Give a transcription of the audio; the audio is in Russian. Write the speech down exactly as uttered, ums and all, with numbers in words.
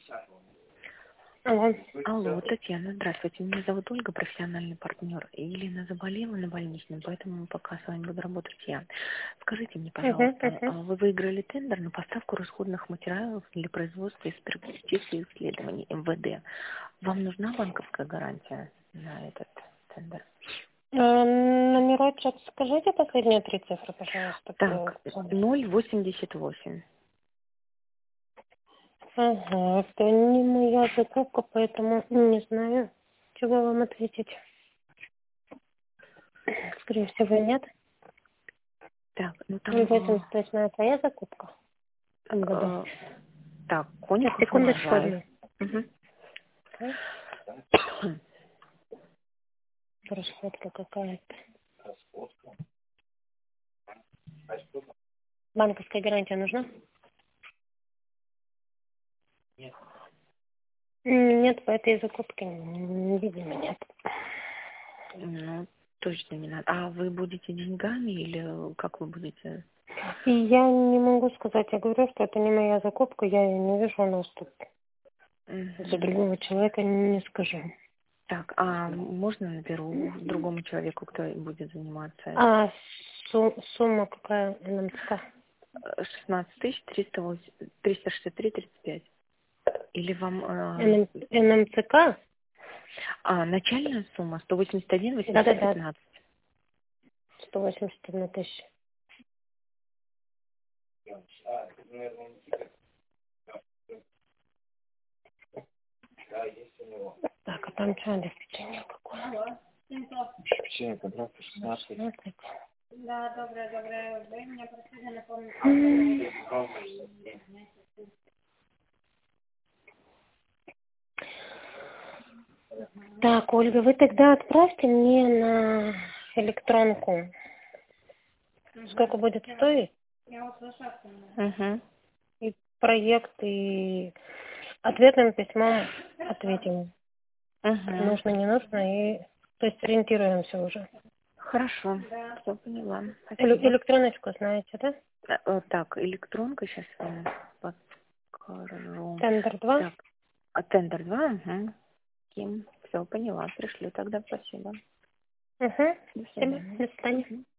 Алло. Алло, Татьяна, здравствуйте. Меня зовут Ольга, профессиональный партнер. Елена заболела на больничном, поэтому пока с вами буду работать я. Скажите мне, Угу, пожалуйста, угу. а вы выиграли тендер на поставку расходных материалов для производства экспертиз и исследований эм вэ дэ. Вам нужна банковская гарантия на этот тендер? Номерочек, скажите последние три цифры, пожалуйста. Так, ноль восемьдесят восемь. Ага, это не моя закупка, поэтому не знаю, чего вам ответить. Скорее всего, нет. Так, ну там... восемьдесят восьмая твоя закупка? эм вэ дэ. э, так, Сейчас, Конюхов секундочку Урожаев. одну. Угу. Расходка какая-то. Банковская гарантия нужна? Нет. Нет, по этой закупке, м, видимо, нет. Ну, точно не надо. А вы будете деньгами или как вы будете? И я не могу сказать, я говорю, что это не моя закупка, я ее не вижу у нас тут. За Угу. другого человека не скажу. Так, а можно наберу другому человеку, кто будет заниматься? А су- сумма какая эн эм цэ ка? шестнадцать тысяч триста шестьдесят три тридцать пять. Или вам... э, эн эм цэ ка? А, начальная сумма сто восемьдесят один восемьсот Да-да-да, пятнадцать. сто восемьдесят одна тысяча. Так, а там что, обеспечение какое? Обеспечение контракта шестнадцать. шестнадцать. Да, доброе, доброе. Вы меня просили напомнить. М. Так, Ольга, вы тогда отправьте мне на электронку. Сколько будет стоить? Я услышала. Угу. И проект, и ответным письмом ответим. Угу. Нужно, не нужно, и то есть ориентируемся уже. Хорошо, все поняла. Эле- Спасибо. электроночку знаете, да? Э, э, Так, электронка сейчас вам покажу. Тендер два. Так, а тендер два? Угу. Ким. Все, поняла. Пришлю тогда. Спасибо. Угу. До Спасибо. свидания. До свидания. Мгм.